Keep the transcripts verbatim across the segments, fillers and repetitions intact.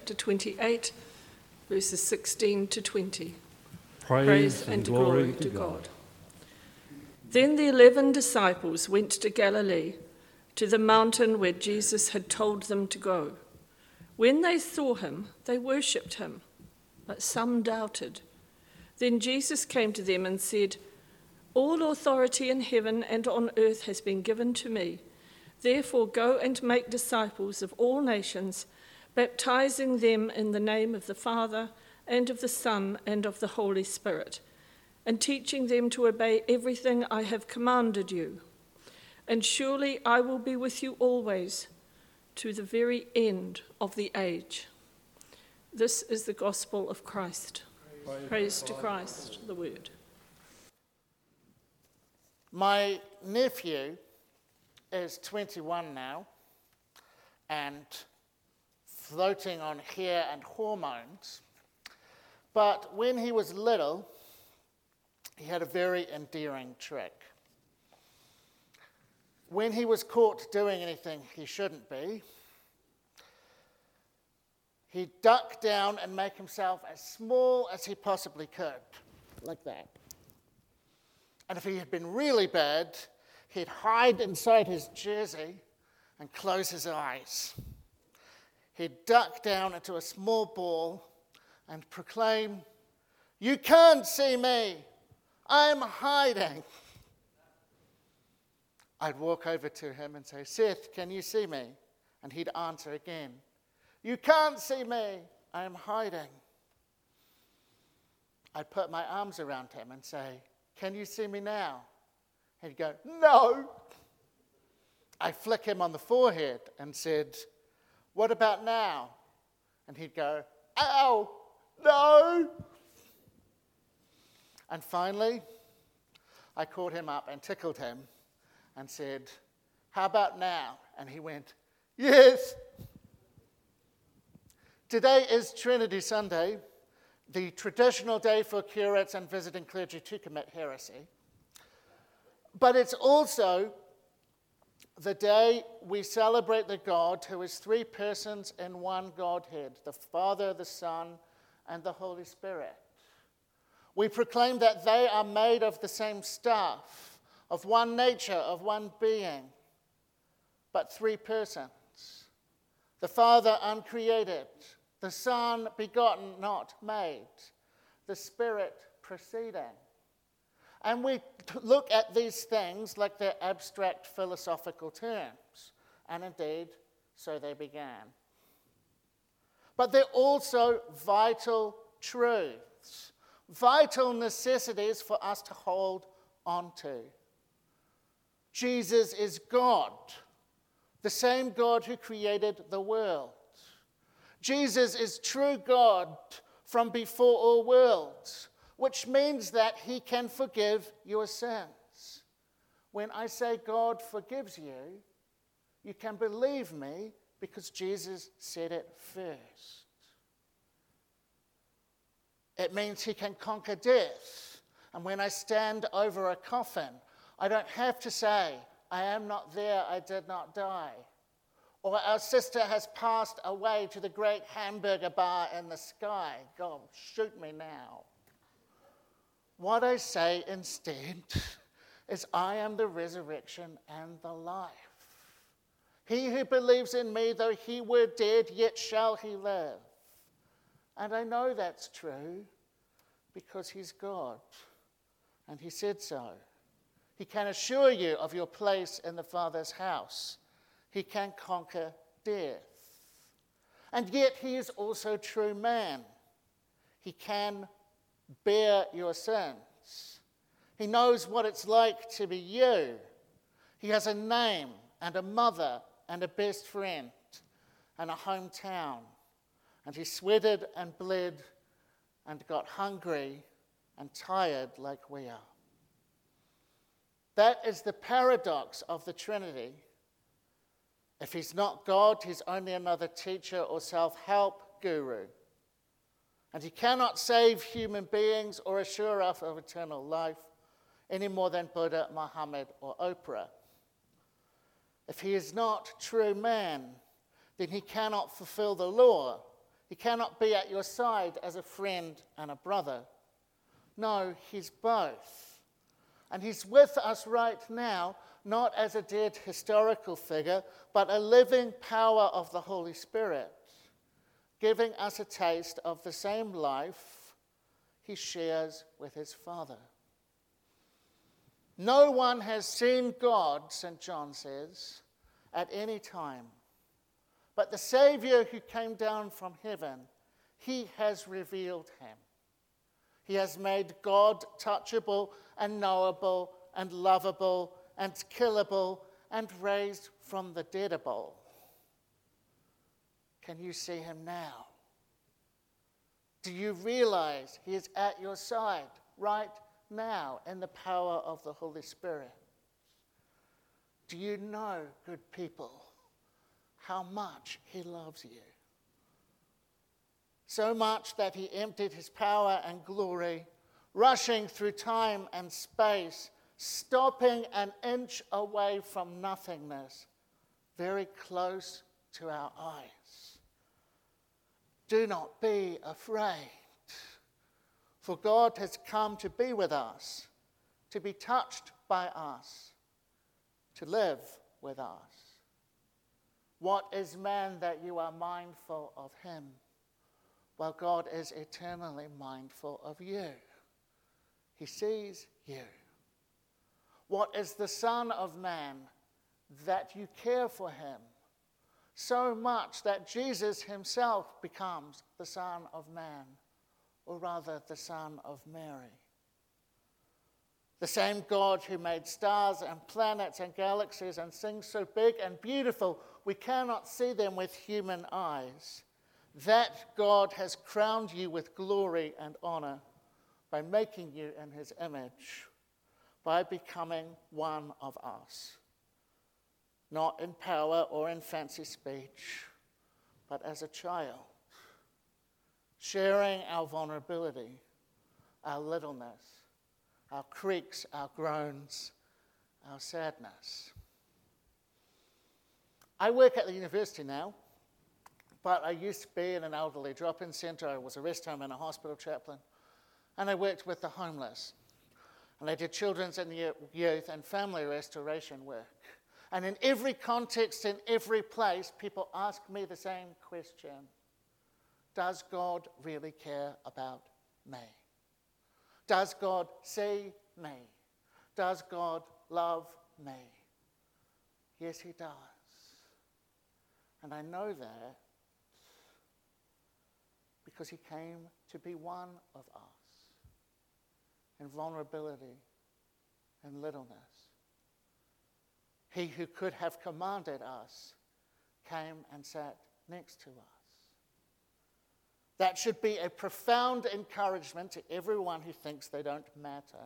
chapter twenty-eight, verses sixteen to twenty. Praise, Praise and, and glory, glory to to God. God. Then the eleven disciples went to Galilee, to the mountain where Jesus had told them to go. When they saw him, they worshipped him, but some doubted. Then Jesus came to them and said, "All authority in heaven and on earth has been given to me. Therefore go and make disciples of all nations, baptizing them in the name of the Father and of the Son and of the Holy Spirit, and teaching them to obey everything I have commanded you. And surely I will be with you always, to the very end of the age." This is the gospel of Christ. Praise, Praise to Christ, the word. My nephew is twenty-one now and floating on hair and hormones. But when he was little, he had a very endearing trick. When he was caught doing anything he shouldn't be, he'd duck down and make himself as small as he possibly could, like that. And if he had been really bad, he'd hide inside his jersey and close his eyes. He'd duck down into a small ball and proclaim, "You can't see me, I'm hiding." I'd walk over to him and say, "Seth, can you see me?" And he'd answer again, "You can't see me, I'm hiding." I'd put my arms around him and say, "Can you see me now?" He'd go, "No." I flick him on the forehead and said, "What about now?" And he'd go, "Ow, no." And finally, I caught him up and tickled him and said, "How about now?" And he went, "Yes." Today is Trinity Sunday, the traditional day for curates and visiting clergy to commit heresy. But it's also the day we celebrate the God who is three persons in one Godhead, the Father, the Son, and the Holy Spirit. We proclaim that they are made of the same stuff, of one nature, of one being, but three persons. The Father uncreated, the Son begotten, not made, the Spirit proceeding. And we look at these things like they're abstract philosophical terms, and indeed, so they began. But they're also vital truths, vital necessities for us to hold on to. Jesus is God, the same God who created the world. Jesus is true God from before all worlds, which means that he can forgive your sins. When I say God forgives you, you can believe me because Jesus said it first. It means he can conquer death. And when I stand over a coffin, I don't have to say, "I am not there, I did not die." Or "Our sister has passed away to the great hamburger bar in the sky. God, shoot me now." What I say instead is, "I am the resurrection and the life. He who believes in me, though he were dead, yet shall he live." And I know that's true because he's God, and he said so. He can assure you of your place in the Father's house. He can conquer death. And yet he is also true man. He can bear your sins. He knows what it's like to be you. He has a name and a mother and a best friend and a hometown. And he sweated and bled and got hungry and tired like we are. That is the paradox of the Trinity. If he's not God, he's only another teacher or self-help guru. And he cannot save human beings or assure us of eternal life any more than Buddha, Muhammad, or Oprah. If he is not true man, then he cannot fulfill the law. He cannot be at your side as a friend and a brother. No, he's both. And he's with us right now, not as a dead historical figure, but a living power of the Holy Spirit, giving us a taste of the same life he shares with his Father. No one has seen God, Saint John says, at any time. But the Savior who came down from heaven, he has revealed him. He has made God touchable and knowable and lovable and killable and raised from the deadable. Can you see him now? Do you realize he is at your side right now in the power of the Holy Spirit? Do you know, good people, how much he loves you? So much that he emptied his power and glory, rushing through time and space, stopping an inch away from nothingness, very close to our eyes. Do not be afraid, for God has come to be with us, to be touched by us, to live with us. What is man that you are mindful of him? Well, God is eternally mindful of you. He sees you. What is the Son of Man that you care for him? So much that Jesus himself becomes the Son of Man, or rather the Son of Mary. The same God who made stars and planets and galaxies and things so big and beautiful we cannot see them with human eyes. That God has crowned you with glory and honor by making you in his image, by becoming one of us, not in power or in fancy speech, but as a child, sharing our vulnerability, our littleness, our creaks, our groans, our sadness. I work at the university now, but I used to be in an elderly drop-in centre. I was a rest home and a hospital chaplain, and I worked with the homeless. And I did children's and youth and family restoration work. And in every context, in every place, people ask me the same question. Does God really care about me? Does God see me? Does God love me? Yes, he does. And I know that because he came to be one of us in vulnerability and littleness. He who could have commanded us came and sat next to us. That should be a profound encouragement to everyone who thinks they don't matter.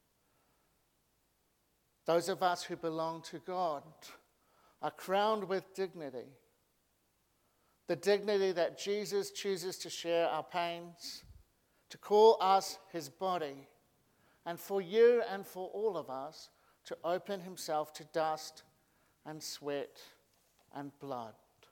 Those of us who belong to God are crowned with dignity. The dignity that Jesus chooses to share our pains, to call us his body, and for you and for all of us to open himself to dust and sweat and blood.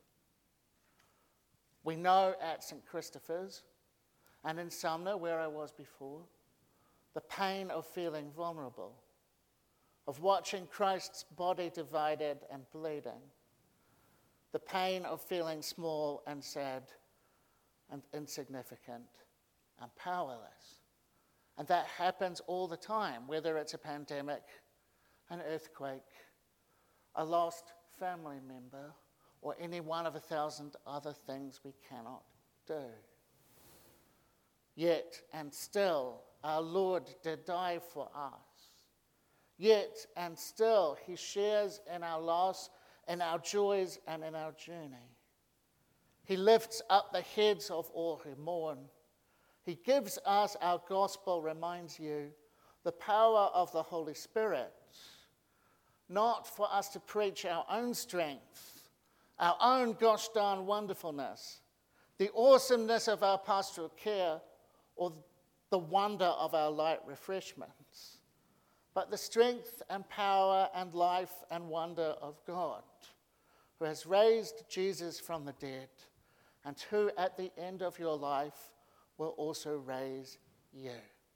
We know at Saint Christopher's and in Sumner, where I was before, the pain of feeling vulnerable, of watching Christ's body divided and bleeding, the pain of feeling small and sad and insignificant and powerless. And that happens all the time, whether it's a pandemic, an earthquake, a lost family member, or any one of a thousand other things we cannot do. Yet and still, our Lord did die for us. Yet and still, he shares in our loss, in our joys, and in our journey. He lifts up the heads of all who mourn. He gives us, our gospel reminds you, the power of the Holy Spirit, not for us to preach our own strength, our own gosh darn wonderfulness, the awesomeness of our pastoral care, or the wonder of our light refreshments, but the strength and power and life and wonder of God, who has raised Jesus from the dead and who at the end of your life will also raise you.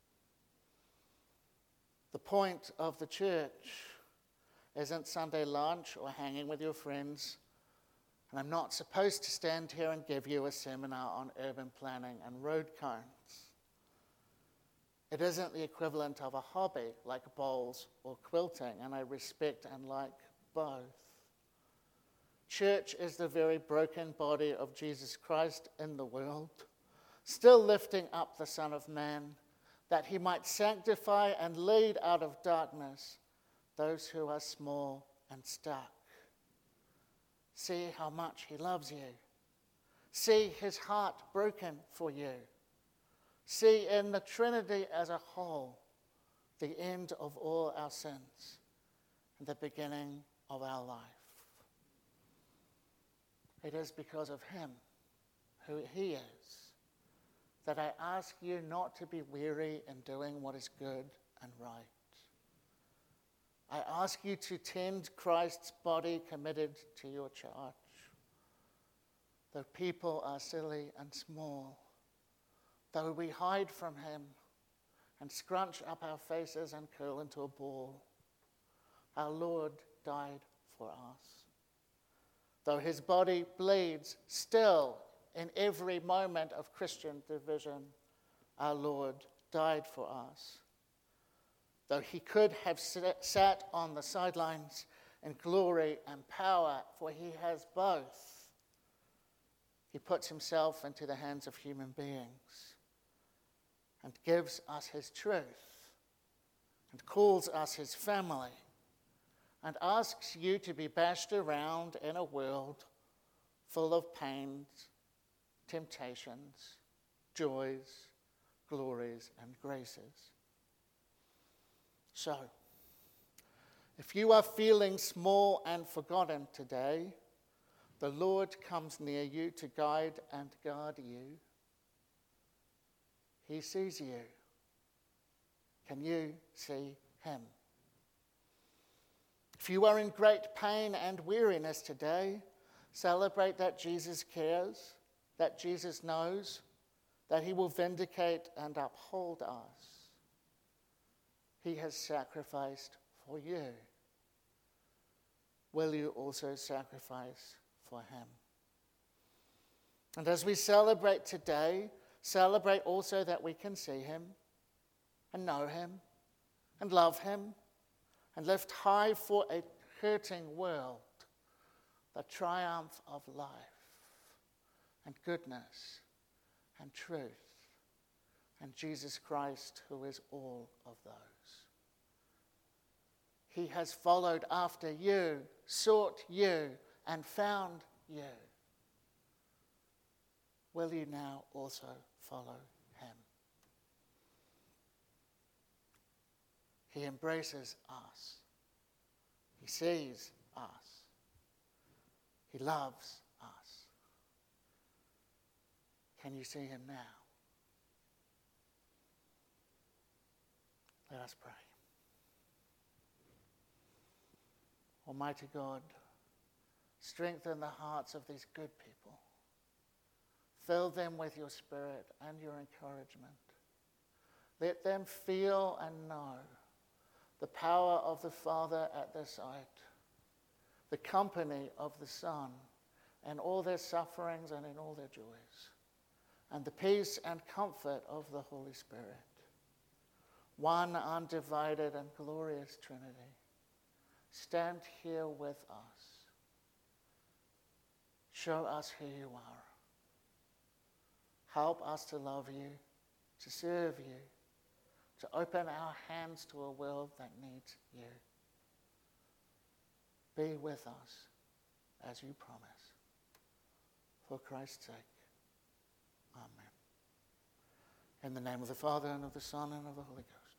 The point of the church isn't Sunday lunch or hanging with your friends. And I'm not supposed to stand here and give you a seminar on urban planning and road cones. It isn't the equivalent of a hobby like bowls or quilting, and I respect and like both. Church is the very broken body of Jesus Christ in the world, still lifting up the Son of Man, that he might sanctify and lead out of darkness those who are small and stuck. See how much he loves you. See his heart broken for you. See in the Trinity as a whole the end of all our sins and the beginning of our life. It is because of him, who he is, that I ask you not to be weary in doing what is good and right. I ask you to tend Christ's body committed to your charge. Though people are silly and small, though we hide from him and scrunch up our faces and curl into a ball, our Lord died for us. Though his body bleeds still in every moment of Christian division, our Lord died for us. Though he could have sat on the sidelines in glory and power, for he has both, he puts himself into the hands of human beings and gives us his truth and calls us his family and asks you to be bashed around in a world full of pains, temptations, joys, glories, and graces. So, if you are feeling small and forgotten today, the Lord comes near you to guide and guard you. He sees you. Can you see him? If you are in great pain and weariness today, celebrate that Jesus cares, that Jesus knows, that he will vindicate and uphold us. He has sacrificed for you. Will you also sacrifice for him? And as we celebrate today, celebrate also that we can see him and know him and love him and lift high for a hurting world the triumph of life and goodness and truth and Jesus Christ, who is all of those. He has followed after you, sought you, and found you. Will you now also follow him? He embraces us. He sees us. He loves us. Can you see him now? Let us pray. Almighty God, strengthen the hearts of these good people. Fill them with your Spirit and your encouragement. Let them feel and know the power of the Father at their side, the company of the Son in all their sufferings and in all their joys, and the peace and comfort of the Holy Spirit. One undivided and glorious Trinity. Stand here with us. Show us who you are. Help us to love you, to serve you, to open our hands to a world that needs you. Be with us as you promise. For Christ's sake. Amen. In the name of the Father, and of the Son, and of the Holy Ghost.